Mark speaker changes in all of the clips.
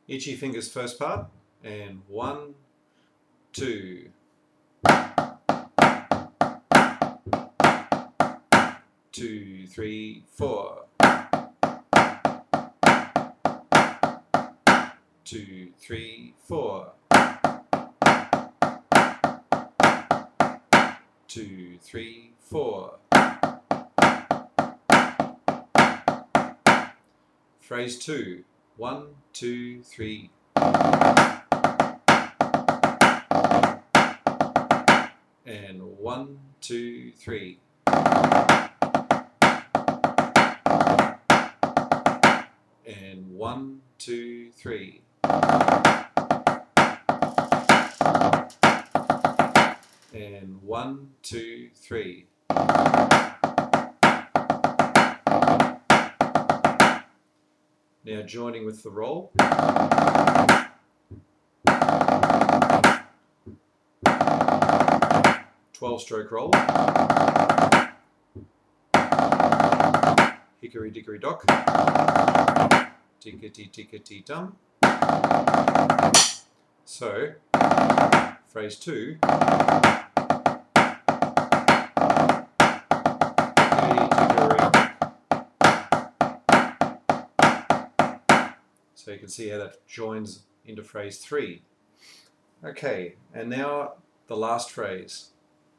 Speaker 1: Itchy fingers first part, and 1, 2. 2, 3, 4. 2, 3, 4. 2, 3, 4. Phrase 2. 1, 2, 3. And 1, 2, 3. And 1, 2, 3. And 1, 2, 3. Now joining with the roll. 12-stroke roll. Hickory dickory dock. Tickety tickety tum. So, phrase 2. So you can see how that joins into phrase 3. Okay, and now the last phrase.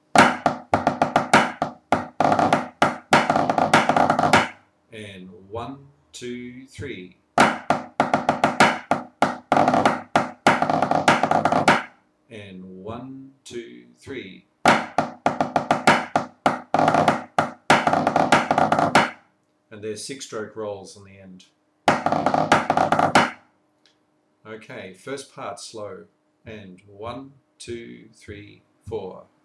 Speaker 1: And 1, 2, 3. And 1, 2, 3. And there's 6-stroke rolls on the end. Okay, first part slow. And 1, 2, 3, 4.